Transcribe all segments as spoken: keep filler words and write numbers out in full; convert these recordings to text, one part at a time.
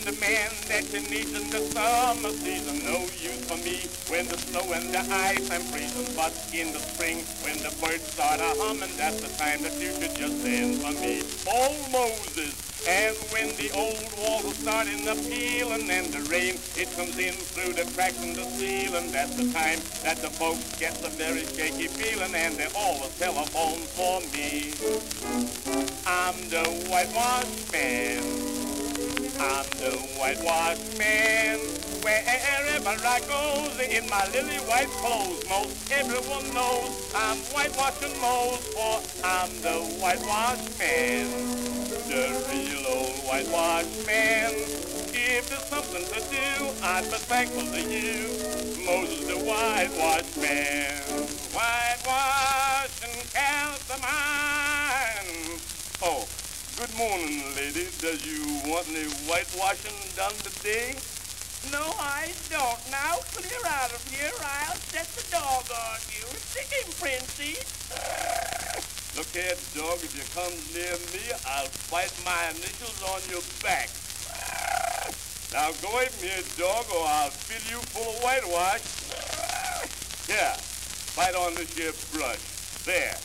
the man that you need in the summer season. No use for me when the snow and the ice I'm freezing. But in the spring when the birds start a humming, that's the time that you should just send for me. Old Moses. And when the old walls are starting to peel and then the rain, it comes in through the cracks in the ceiling, that's the time that the folks get a very shaky feeling and they always telephone for me. I'm the whitewash man. I'm the whitewash man. Wherever I go in my lily white clothes, most everyone knows I'm whitewashing most, for I'm the whitewash man. The real old whitewash man. If there's something to do, I'd be thankful to you, Moses the whitewash man. Whitewashing calcimine. Oh, good morning, lady. Does you want any whitewashing done today? No, I don't. Now clear out of here. I'll set the dog on you. Stick him, Princey. Look here, dog, if you come near me, I'll bite my initials on your back. Now go away from here, dog, or I'll fill you full of whitewash. Here, bite on this here brush. There.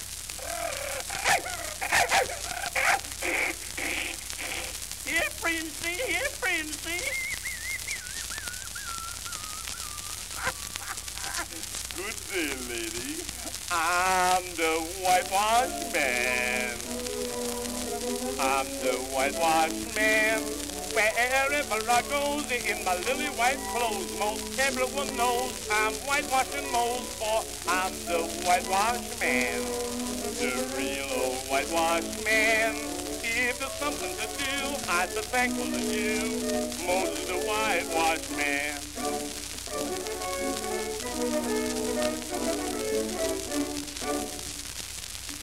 Here, Princey, here, Princey. Good day, lady. I'm the whitewash man. I'm the whitewash man. Wherever I go in my lily white clothes, most everyone knows I'm whitewashing most, for I'm the whitewash man. The real old whitewash man. If there's something to do, I'd be thankful to you, Moses the whitewash man.